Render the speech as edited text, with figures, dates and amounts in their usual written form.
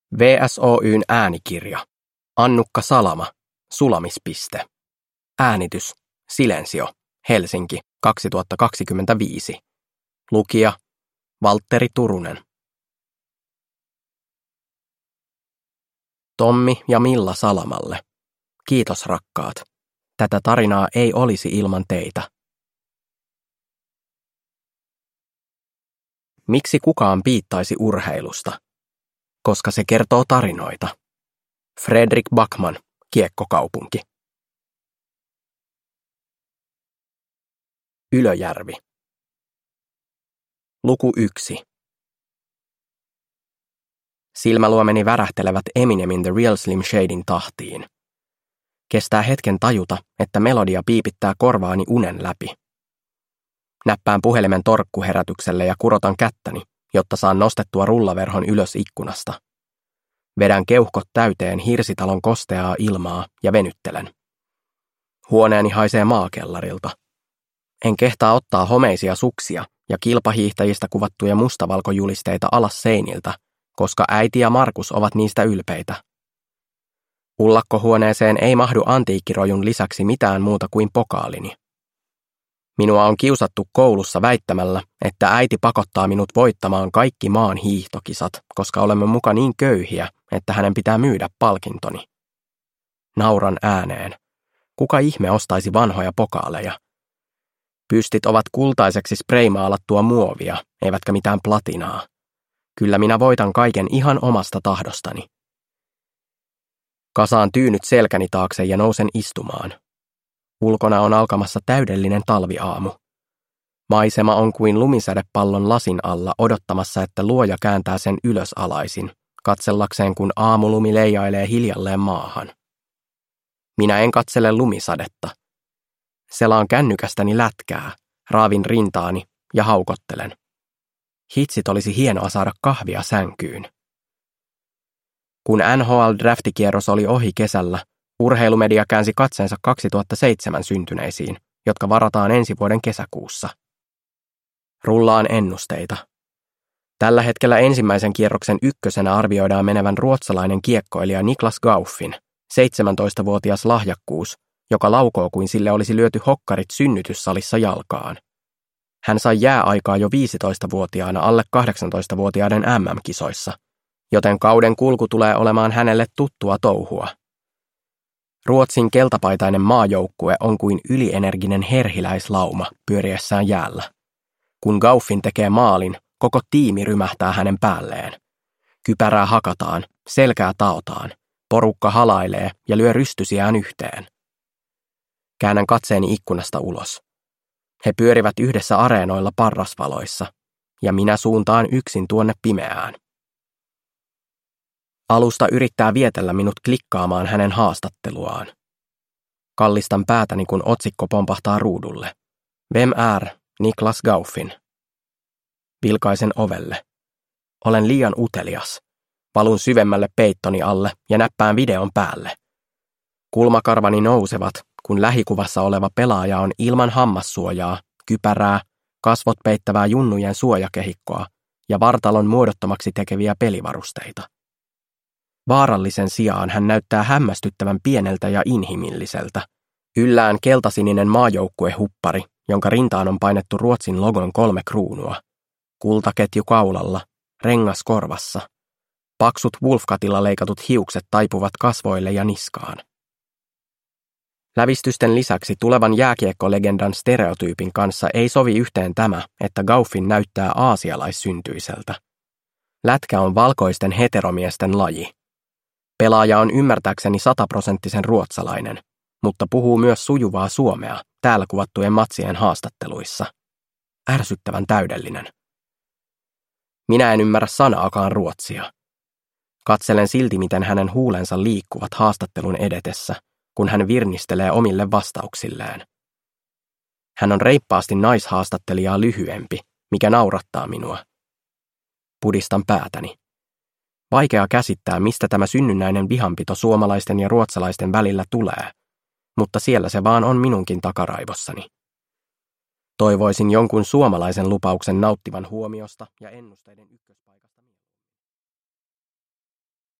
VSOY:n äänikirja. Annukka Salama. Sulamispiste. Äänitys. Silensio. Helsinki. 2025. Lukija. Valtteri Turunen. Tommi ja Milla Salamalle. Kiitos rakkaat. Tätä tarinaa ei olisi ilman teitä. Miksi kukaan piittaisi urheilusta? Koska se kertoo tarinoita. Fredrik Backman, Kiekkokaupunki. Ylöjärvi. Luku 1. Silmäluomeni värähtelevät Eminemin The Real Slim Shadyn tahtiin. Kestää hetken tajuta, että melodia piipittää korvaani unen läpi. Näppään puhelimen torkkuherätykselle ja kurotan kättäni, jotta saan nostettua rullaverhon ylös ikkunasta. Vedän keuhkot täyteen hirsitalon kosteaa ilmaa ja venyttelen. Huoneeni haisee maakellarilta. En kehtaa ottaa homeisia suksia ja kilpahiihtäjistä kuvattuja mustavalkojulisteita alas seiniltä, koska äiti ja Markus ovat niistä ylpeitä. Ullakkohuoneeseen ei mahdu antiikkirojun lisäksi mitään muuta kuin pokaalini. Minua on kiusattu koulussa väittämällä, että äiti pakottaa minut voittamaan kaikki maan hiihtokisat, koska olemme muka niin köyhiä, että hänen pitää myydä palkintoni. Nauran ääneen. Kuka ihme ostaisi vanhoja pokaaleja? Pystit ovat kultaiseksi spraymaalattua muovia, eivätkä mitään platinaa. Kyllä minä voitan kaiken ihan omasta tahdostani. Kasaan tyynyt selkäni taakse ja nousen istumaan. Ulkona on alkamassa täydellinen talviaamu. Maisema on kuin lumisädepallon lasin alla odottamassa, että luoja kääntää sen ylösalaisin, katsellakseen kun aamulumi leijailee hiljalleen maahan. Minä en katsele lumisadetta. Selaan kännykästäni lätkää, raavin rintaani ja haukottelen. Hitsit olisi hienoa saada kahvia sänkyyn. Kun NHL-draftikierros oli ohi kesällä, urheilumedia käänsi katseensa 2007 syntyneisiin, jotka varataan ensi vuoden kesäkuussa. Rullaan ennusteita. Tällä hetkellä ensimmäisen kierroksen ykkösenä arvioidaan menevän ruotsalainen kiekkoilija Niklas Gauffin, 17-vuotias lahjakkuus, joka laukoo kuin sille olisi lyöty hokkarit synnytyssalissa jalkaan. Hän sai jääaikaa jo 15-vuotiaana alle 18-vuotiaiden MM-kisoissa, joten kauden kulku tulee olemaan hänelle tuttua touhua. Ruotsin keltapaitainen maajoukkue on kuin ylienerginen herhiläislauma pyöriessään jäällä. Kun Gauffin tekee maalin, koko tiimi rymähtää hänen päälleen. Kypärää hakataan, selkää taotaan, porukka halailee ja lyö rystysiään yhteen. Käännän katseeni ikkunasta ulos. He pyörivät yhdessä areenoilla parrasvaloissa, ja minä suuntaan yksin tuonne pimeään. Alusta yrittää vietellä minut klikkaamaan hänen haastatteluaan. Kallistan päätäni, kun otsikko pompahtaa ruudulle. Vem är Niklas Gauffin? Vilkaisen ovelle. Olen liian utelias. Valun syvemmälle peittoni alle ja näppään videon päälle. Kulmakarvani nousevat, kun lähikuvassa oleva pelaaja on ilman hammassuojaa, kypärää, kasvot peittävää junnujen suojakehikkoa ja vartalon muodottomaksi tekeviä pelivarusteita. Vaarallisen sijaan hän näyttää hämmästyttävän pieneltä ja inhimilliseltä. Yllään keltasininen maajoukkuehuppari, jonka rintaan on painettu Ruotsin logon 3 kruunua. Kultaketju kaulalla, rengas korvassa. Paksut wolfcutilla leikatut hiukset taipuvat kasvoille ja niskaan. Lävistysten lisäksi tulevan jääkiekkolegendan stereotyypin kanssa ei sovi yhteen tämä, että Gauffin näyttää aasialaissyntyiseltä. Lätkä on valkoisten heteromiesten laji. Pelaaja on ymmärtääkseni 100% ruotsalainen, mutta puhuu myös sujuvaa suomea täällä kuvattujen matsien haastatteluissa. Ärsyttävän täydellinen. Minä en ymmärrä sanaakaan ruotsia. Katselen silti, miten hänen huulensa liikkuvat haastattelun edetessä, kun hän virnistelee omille vastauksilleen. Hän on reippaasti naishaastattelijaa lyhyempi, mikä naurattaa minua. Pudistan päätäni. Vaikea käsittää, mistä tämä synnynnäinen vihanpito suomalaisten ja ruotsalaisten välillä tulee, mutta siellä se vaan on minunkin takaraivossani. Toivoisin jonkun suomalaisen lupauksen nauttivan huomiosta ja ennusteiden ykköspaikasta.